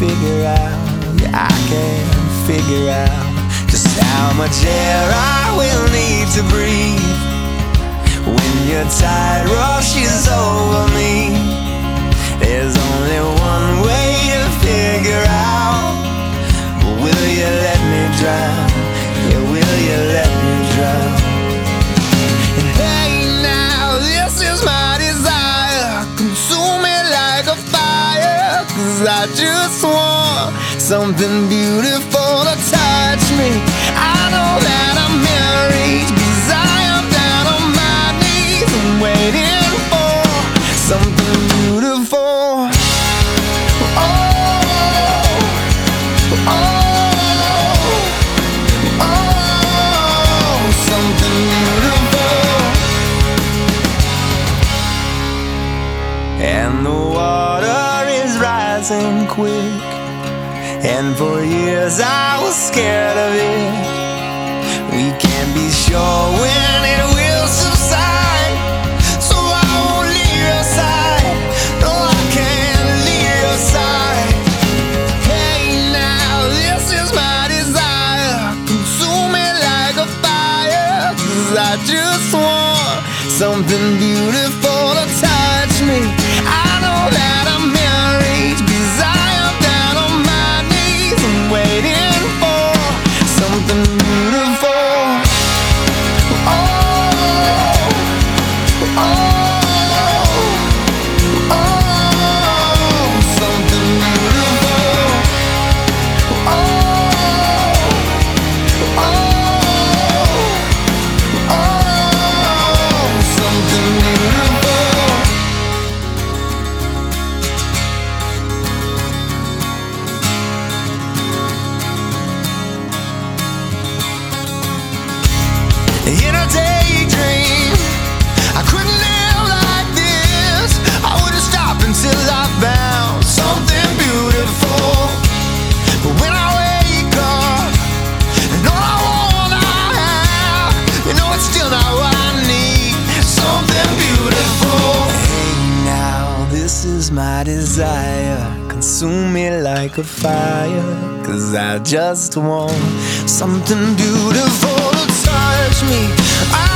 figure out, yeah, I can't figure out just how much air I will need to breathe when your tide rushes over me. There's only one way to figure out, but will you let me drown? Yeah, will you let me drown? And hey now, this is my desire, consume me like a fire, 'cause I just want something beautiful to touch me. I know that I'm married, 'cause I am down on my knees and waiting for something beautiful. Oh, oh, oh, something beautiful. And the water is rising quick, and for years I was scared of it. We can't be sure when it will subside, so I won't leave your side. No, I can't leave your side. Hey now, this is my desire, consume me like a fire, 'cause I just want something beautiful to touch me. I know that I'm married, 'cause I am down on my knees and waiting for something beautiful. Oh, oh, oh, something beautiful. Oh, oh, oh, something beautiful. In a daydream, I couldn't live like this. I wouldn't stop until I found something beautiful. But when I wake up, and all I want I have, you know it's still not what I need. Something beautiful. Hey now, this is my desire, consume me like a fire, 'cause I just want something beautiful to touch me.